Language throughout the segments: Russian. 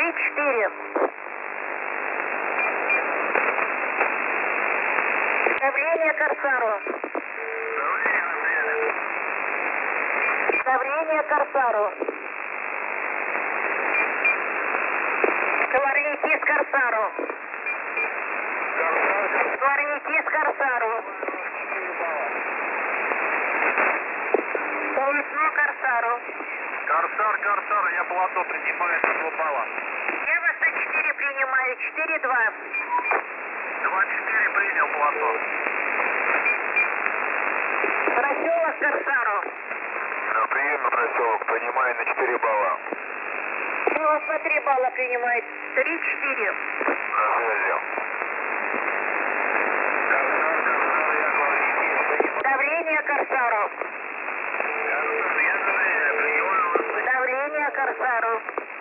3-4. Давление Корсару. Давление Корсару. Товарники с Корсару. Товарники с Корсару. Полотно Корсару. Корсар, я полотно принимаю на 2 балла. Я вас на 4 принимаю, 4-2. 2-4 принял полотно. Проселок Корсару. Прием на проселок, принимаю на 4 балла. Мы вас на 3 балла принимает, 3-4. На связи. Корсар, я главный. Давление Корсару. Давление Корсару.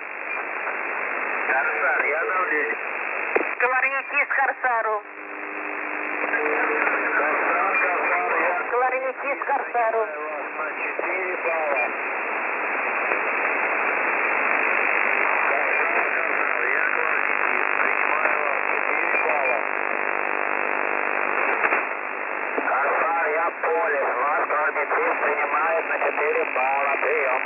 Корсар, я давление. Товарники с Корсару. Товарники с Корсару. На 4 балла. Корсар, я полис. Вас тормоцит принимает на 4 балла. Прием.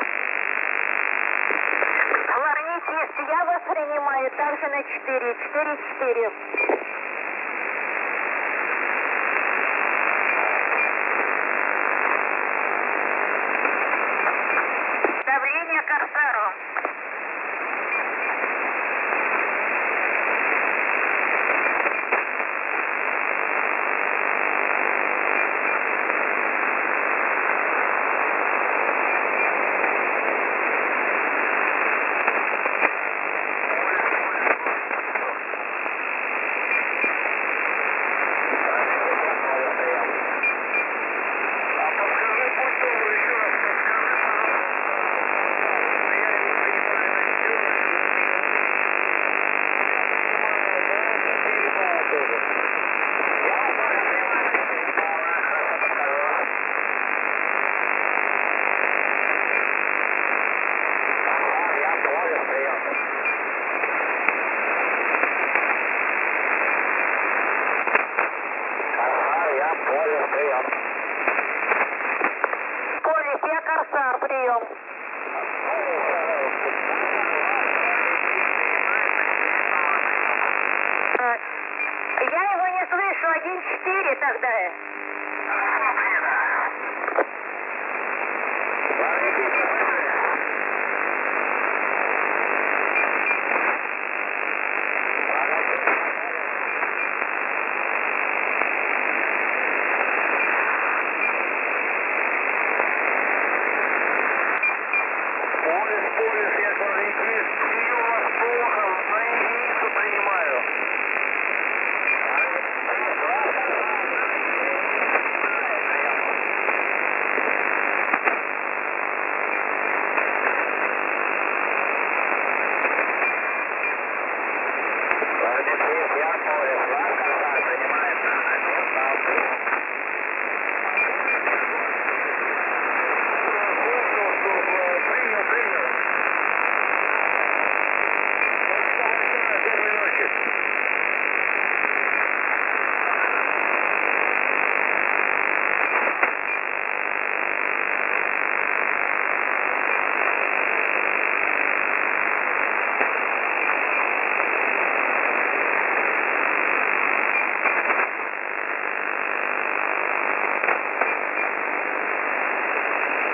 Хлорнитист, я вас принимаю также на 4, 4-4. Давление Корсару. Полис, я Корсар, прием. Я его не слышу, 1-4 тогда. Полис, я